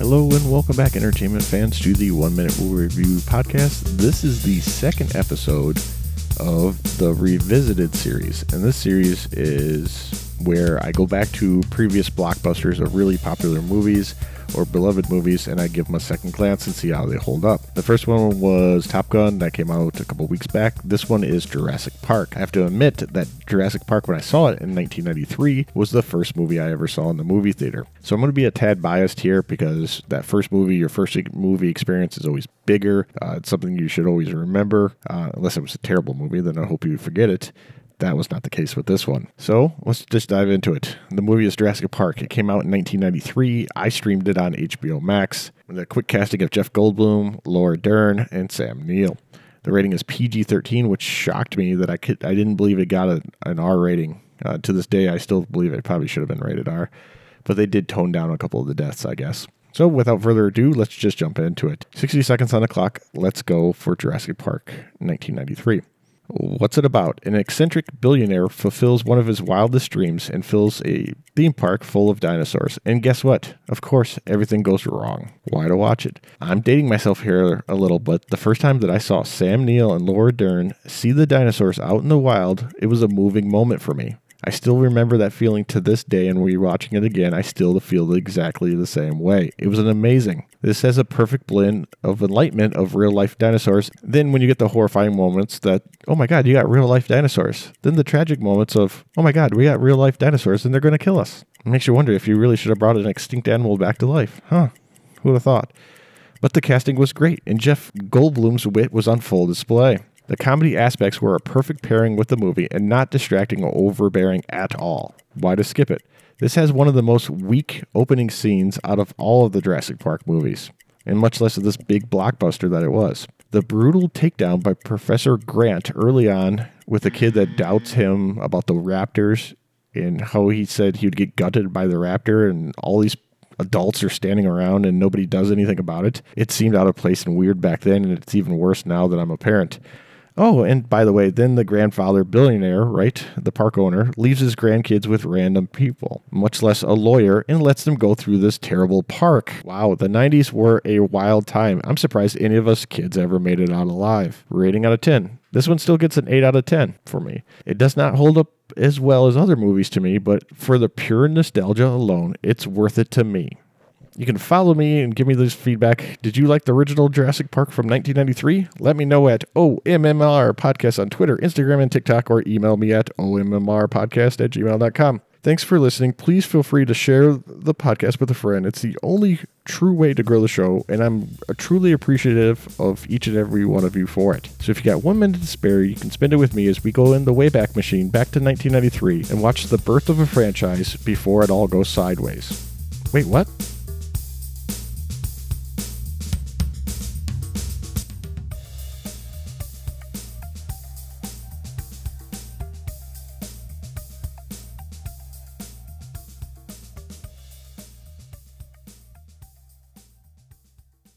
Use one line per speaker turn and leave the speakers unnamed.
Hello and welcome back, entertainment fans, to the 1 Minute Movie Review podcast. This is the second episode of the Revisited series, and this series is where I go back to previous blockbusters of really popular movies or beloved movies, and I give them a second glance and see how they hold up. The first one was Top Gun, that came out a couple weeks back. This one is Jurassic Park. I have to admit that Jurassic Park, when I saw it in 1993, was the first movie I ever saw in the movie theater. So I'm going to be a tad biased here because that first movie, your first movie experience is always bigger. It's something you should always remember. Unless it was a terrible movie, then I hope you forget it. That was not the case with this one. So let's just dive into it. The movie is Jurassic Park. It came out in 1993. I streamed it on HBO Max. The quick casting of Jeff Goldblum, Laura Dern, and Sam Neill. The rating is PG-13, which shocked me that I didn't believe it got an R rating. To this day, I still believe it probably should have been rated R. But they did tone down a couple of the deaths, I guess. So without further ado, let's just jump into it. 60 seconds on the clock. Let's go for Jurassic Park 1993. What's it about? An eccentric billionaire fulfills one of his wildest dreams and fills a theme park full of dinosaurs. And guess what? Of course, everything goes wrong. Why to watch it? I'm dating myself here a little, but the first time that I saw Sam Neill and Laura Dern see the dinosaurs out in the wild, it was a moving moment for me. I still remember that feeling to this day, and rewatching it again, I still feel exactly the same way. It was an amazing. This has a perfect blend of enlightenment of real-life dinosaurs. Then when you get the horrifying moments that, oh my god, you got real-life dinosaurs. Then the tragic moments of, oh my god, we got real-life dinosaurs and they're going to kill us. It makes you wonder if you really should have brought an extinct animal back to life. Huh, who would have thought? But the casting was great, and Jeff Goldblum's wit was on full display. The comedy aspects were a perfect pairing with the movie and not distracting or overbearing at all. Why to skip it? This has one of the most weak opening scenes out of all of the Jurassic Park movies, and much less of this big blockbuster that it was. The brutal takedown by Professor Grant early on with a kid that doubts him about the raptors and how he said he would get gutted by the raptor, and all these adults are standing around and nobody does anything about it. It seemed out of place and weird back then, and it's even worse now that I'm a parent. Oh, and by the way, then the grandfather billionaire, right, the park owner, leaves his grandkids with random people, much less a lawyer, and lets them go through this terrible park. Wow, the 90s were a wild time. I'm surprised any of us kids ever made it out alive. Rating out of 10. This one still gets an 8 out of 10 for me. It does not hold up as well as other movies to me, but for the pure nostalgia alone, it's worth it to me. You can follow me and give me this feedback. Did you like the original Jurassic Park from 1993? Let me know at OMMR Podcast on Twitter, Instagram, and TikTok, or email me at ommrpodcast@gmail.com. Thanks for listening. Please feel free to share the podcast with a friend. It's the only true way to grow the show, and I'm truly appreciative of each and every one of you for it. So if you got 1 minute to spare, you can spend it with me as we go in the Wayback Machine back to 1993 and watch the birth of a franchise before it all goes sideways. Wait, what?